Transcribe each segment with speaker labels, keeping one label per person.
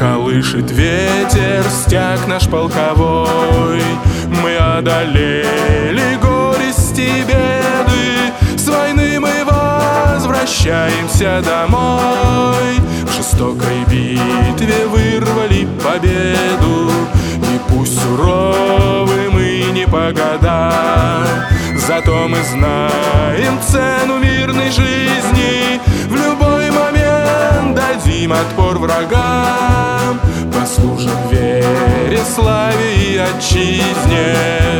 Speaker 1: Колышет ветер стяг наш полковой. Мы одолели горести и беды, с войны мы возвращаемся домой. В жестокой битве вырвали победу, и пусть суровы мы не по годам, зато мы знаем цену мирной жизни. В любой момент дадим отпор врагам, послужим вере, славе и отчизне.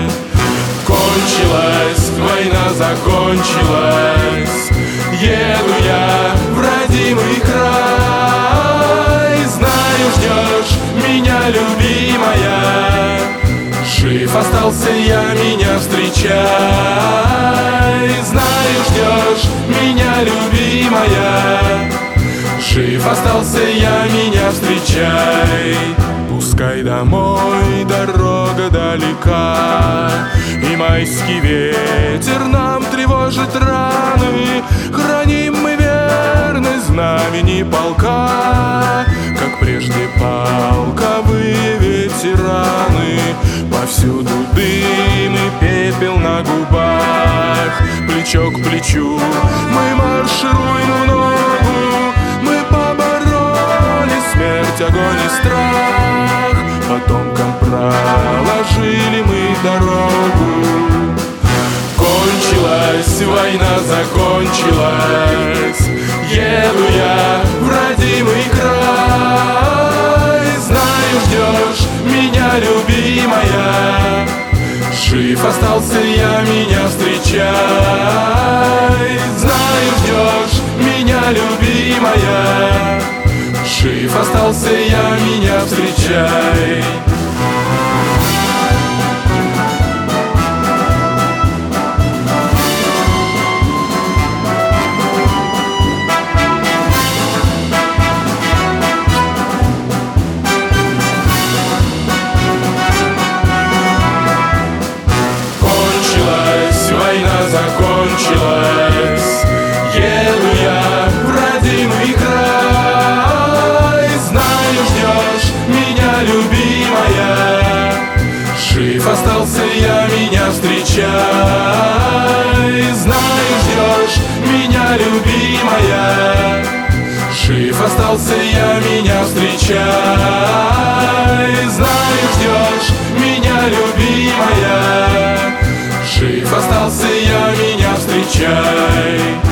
Speaker 1: Кончилась война, закончилась, еду я в родимый край. Знаю, ждешь меня, любимая, жив остался я, меня встречай. Знаю, ждешь меня, любимая, жив остался я, меня встречай. Пускай домой дорога далека, и майский ветер нам тревожит раны. Храним мы верность знамени полка, как прежде полковые ветераны. Повсюду дым и пепел на губах, плечо к плечу мы маршируем в ногу. Мы побороли смерть, огонь и страх, потомкам проложили мы дорогу. Кончилась война, закончилась, еду я в родимый край. Знаю, ждешь меня, любимая, жив остался я, меня встречай. Знаю, ждешь меня, любимая, жив остался я, меня встречай. Закончилась, еду я в родимый край. Знаю, ждешь меня, любимая, жив остался я, меня встречай. Знаю, ждешь меня, любимая, жив остался я, меня встречай. Знаю, ждешь меня, любимая, жив остался я, меня встречай.